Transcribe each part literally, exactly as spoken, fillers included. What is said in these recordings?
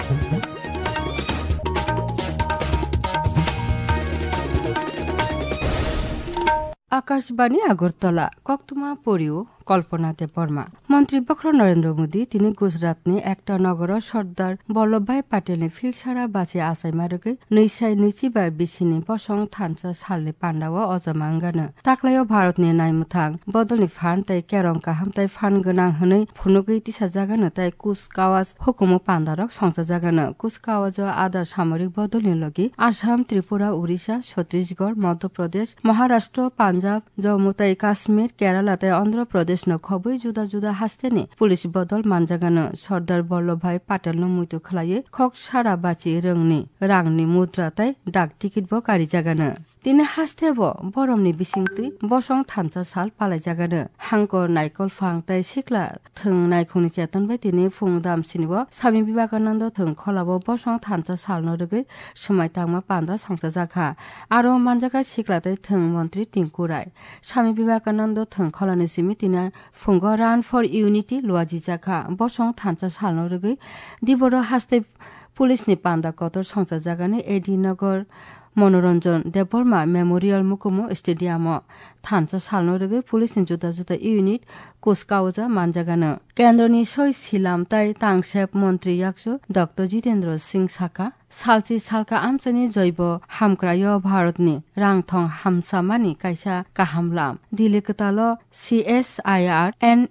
আকাশবাণী আগরতলা কক্তমা পরিও কল্পনা দেববর্মা মন্ত্রী বক্র নরেন্দ্র মোদী তিনি গুজরাतनि একটা নগর সর্দার বল্লভভাই পাটেলनि फिल्डसारा बाचे आसायमारगै नैसाय नैजिबा बिसिनि बसं थानसा सालनि पान्डावा अजमांगानो ताक्लायाव भारतनि नायमुथां बदलनि फान तै केरं काहामताय फान गोनां हनै फुनुगै तिसा जागानो तै कुचकावाज हुकुम पान्डारक संसा जागानो कुचकावाज आधा सामरिक बदलनि लगी आसाम त्रिपुरा उड़ीसा छत्तीसगढ़ मध्य प्रदेश महाराष्ट्र पान्जाब जम्मू तै काश्मीर केराला तै आंध्र प्रदेश न खबै जुदा जुदा हास्तेनि पुलिस बदल मानजागानो सरदार बल्लभभाई पाटेलनो मुइतु खलायै खक सारा बाची रोंनि रांनि मुद्रा तै डाक टिकिट बो गारि जागानो তিনি হাস্তেব বরমনি বিসিংতি বসং থামসা সাল পালাই জাগানো হাঙ্কর নাইকল ফাং তাই সিকলা থং নাইখুনি চেতনবাই তিনি ফুং দামসিনিব স্বামী বিবেকানন্দ থং খলাবো বসং থামসা সাল নরগৈ সময় তাংমা পান্দা সংসা জাখা আরো মানজাকা সিকলা তাই থং মন্ত্রী টিঙ্কু রায় স্বামী বিবেকানন্দ থং খলানি সিমি তিনি ফুঙ্গ রান ফর ইউনিটি লুয়াজি জাখা বসং থামসা সাল নরগৈ দিবর হাস্তে পুলিশনি পান্দা কতর সংসা জাগানো এডিনগর मनोरंजन देवबर्मा मेमोरियल मुकुमु स्टेडियम थानसा सालनो रगै पुलिसनि जुदा जुदा इउनिट कुचकावाजा मानजागानो केन्द्रनि सय सिलाम ताय तांसेब मन्त्री याक्सु डॉक्टर जितेन्द्र सिंह साका सालची सालका आमचानि जैब हामग्राय भारतनि रांथं हामसामानि कायसा काहामलाम दिलिकताल सीएसआईआर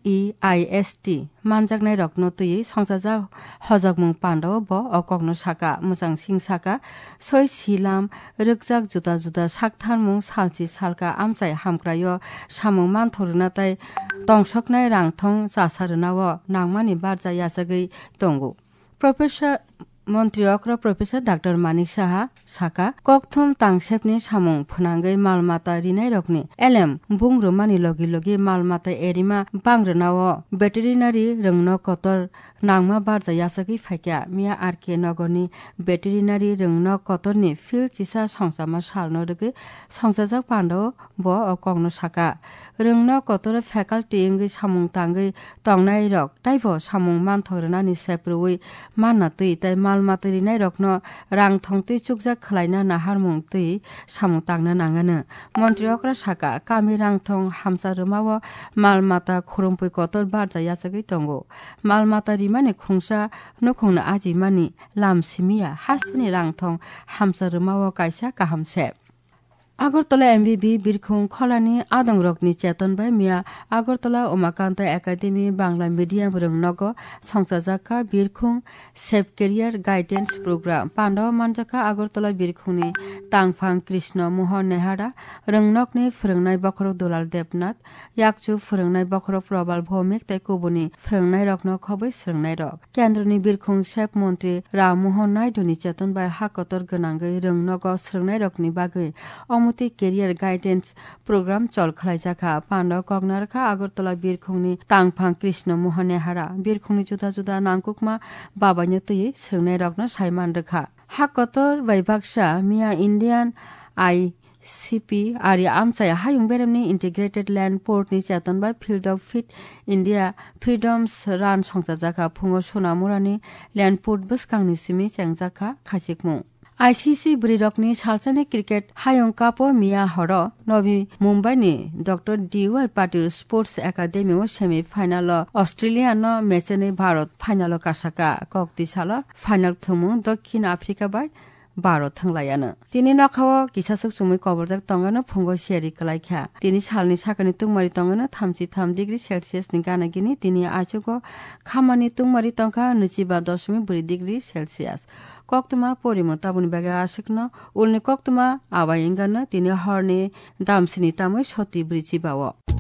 एनईआईएसटी मानजागनाय रकनो तयै संसाजा हजगमुं पान्डाव ब अकगनो साका मोजां सिं साका सय सिलाम रोगजाक जुदा जुदा साकथारमुं सालची सालका आमचाय हामग्राय सामुं मानथरनाताय तंसकनाय रांथं जासारनाव नांमानि बारजा याजागै दंगौ प्रोफेसर मन्त्री अक्र प्रोफेसर डाक्टर मानिक साहा साका ककथुम तांसेबनि सामुं फुनांगै मालमाता रिनाय रकनि एलएम बुंग्रुमानि लगी लगी मालमाता एरिमा बांग्रनाव भेटेरिनारि रोंनो कतर नांमा बारजा यासागै फाइक्या मिया आरके नगरनि भेटेरिनारि रोंनो कतरनि फिल्ड चिसा संसामा सालनो रगै संसाजाक पान्डव ब अकगनो साका रोंनो कतर फैकाल्टी इंगै सामुं तांगै तंनाय रक ताइब सामुं मानथरनानि सेप्रुयै मानना तै ताइ मालमातारि नाय रकनो रां थंतै चुकजाक खलायना नाहारमुं तै सामुं तांना नांगानो मन्त्री अक्रा साका कामि रां थं हामसा रोमाव मालमाता खुरुमपै कतर बारजा यासागै दंगौ मालमातारि माने खुंसा नखुंना आजि मानि लामसिमिया हास्तिनि रां थं हामसा रोमाव कायसा काहामसे আগরতলা এমবিবি বীরখুং খলানি আদংরকনি চেতনবাই মিয়া আগরতলা উমাকান্ত একাডেমি বাংলা মিডিয়াম রংনগ সংসাজাকা বীরখুং সেফ কেরিয়ার গাইডেন্স প্রোগ্রাম পান্ডব মানজাকা আগরতলা বীরখুংনি তাংফাং কৃষ্ণ মোহন নেহারা রংনকনি ফোরংনাय বখরক দুলাল দেবনাথ ইয়াকচু ফোরংনাय বখরক প্রবাল ভৌমিক তাই কুবুনি ফোরংনাय রকনো খबै सोलोंनाय रक केन्द्रनि বীরখুং सेफ मन्त्री राममोहन नायडुनि চেতনবাই हाकतर गोनांगै रंनग सोलोंनाय रकनि बागै अमुति केरियर गाइडेंस प्रोग्राम चल खलायजाखा पान्डव कगनारखा আগরতলা বীরখুংनि तांफां कृष्ण मोहन नेहारा বীরখুংनि जुदा जुदा नांकुकमा बाबायनो तयै सोलोंनाय रकनो सायमान रखा हाकतर वैबाक्सा मिया इंडियन आई सीपी आरि आमचाय हायुं बेरेमनि इंटीग्रेटेड लैंड पोर्टनि चेतनबाय field of fit India freedoms run संसाजाखा फुङो सोनामुरानि लैंड पोर्ट बसकांनि सिमि चेंजाखा खासिकमुं आईसीसी ब्रिडकनि सालसानि क्रिकेट हायुं कापो मिया हर नवी मुम्बाईनि doctor DY Patil sports academy semi final Australia न मैचनि भारत फाइनल कासाका कक्ति साल फाइनल थुमु दक्षिण आफ्रिका बाय भारत थंलायानो तिनि नखाव किसासक सुमै कबरजाक तंगानो फुंगो सियारि कलायख्या तिनि सालनि साकानि तुंगमारि तंगानो थामजि थाम डिग्री सेल्सियस नि गानागिनि तिनि आचुको खामानि तुंगमारि तंका नैजिबा दशमिक ब्रै डिग्री सेल्सियस कक्तमा परिमो ताबुनि बागा आशिकनो उलनि कक्तमा आवायंगानो तिनि हरनि दामसिनि तामै सति ब्रिचिबाव